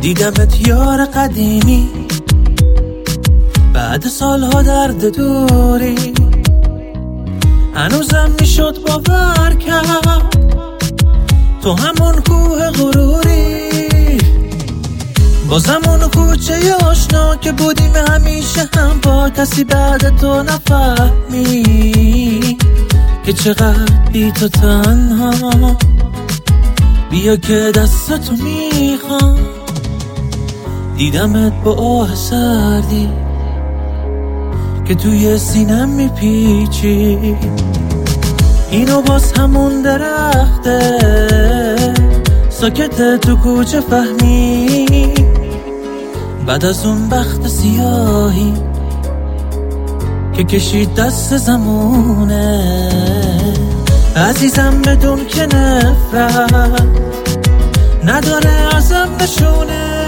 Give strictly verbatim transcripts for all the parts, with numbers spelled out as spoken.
دیدمت یار قدیمی، بعد سالها درد دوری، هنوزم میشد باور کرد تو همون کوه غروری، بازم اون کوچه آشنا که بودیم همیشه هم با کسی بعد تو نفهمی که چقدر بی تو تنها. بیا که دستتو میخوام، دیدمت با آه سردی که توی سینم میپیچی، اینو باز همون درخته ساکت تو کوچه فهمی، بعد از اون بخت سیاهی که کشید دست زمونه. عزیزم بدون که نفرت نداره ازم نشونه،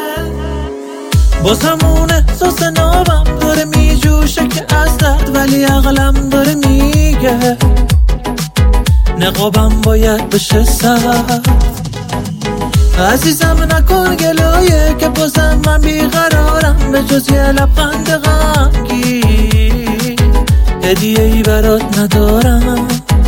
باز همون احساس نابم داره میجوشه که از درد، ولی عقلم داره میگه نقابم باید بشه سرد. عزیزم نکن گلایه که بازم من بیقرارم، به جز یه لبخند غمگین هدیه ای برات ندارم،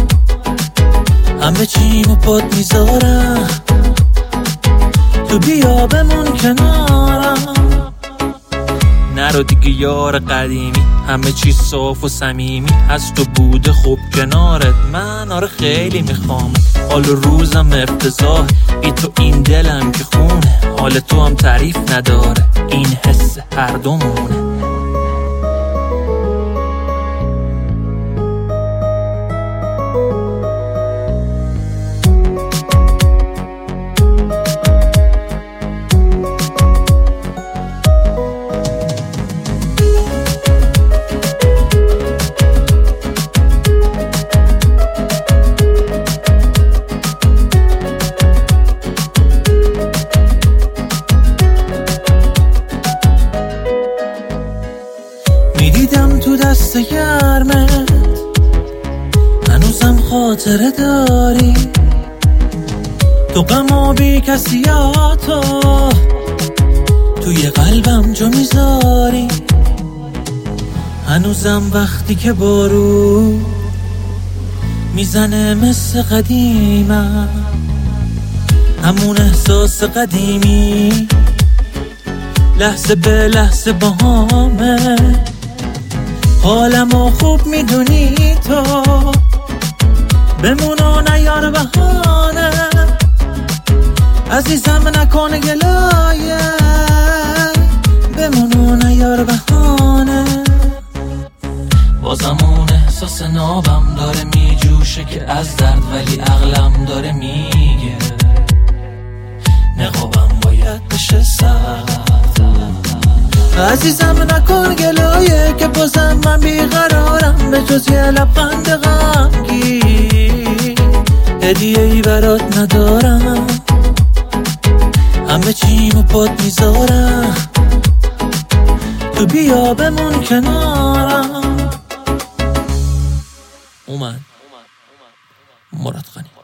همه چیمو پات میذارم تو بیا بمون کنارم. نرو دیگه یار قدیمی، همه چیز صاف و صمیمی هست و بوده خوب کنارت، من آره خیلی میخوام، حال روزم افتضاح بی تو این دلم که خونه، حال تو هم تعریف نداره این حس هر دومونه. میدیدم تو دست گرمت هنوزم خاطره داری، تو غم بی کسیاتو توی قلبم جا میذاری، هنوزم وقتی که بارو میزنه مثل قدیمم، همون احساس قدیمی لحظه به لحظه با همه، حالمو خوب میدونی تو بمونو نیار بهانه، عزیزم نکن گلایه بمونو نیار بهانه، بازم اون احساس نابم داره میجوشه که از درد، ولی عقلم داره میگه نقابم باید بشه سرد. عزیزم نکن گلایه که بازم من بیقرارم، به جز یه لبخند غمگین هدیه ای برات ندارم، همه چیمو پات میذارم تو بیا بمون کنارم. اومد مراد غنی.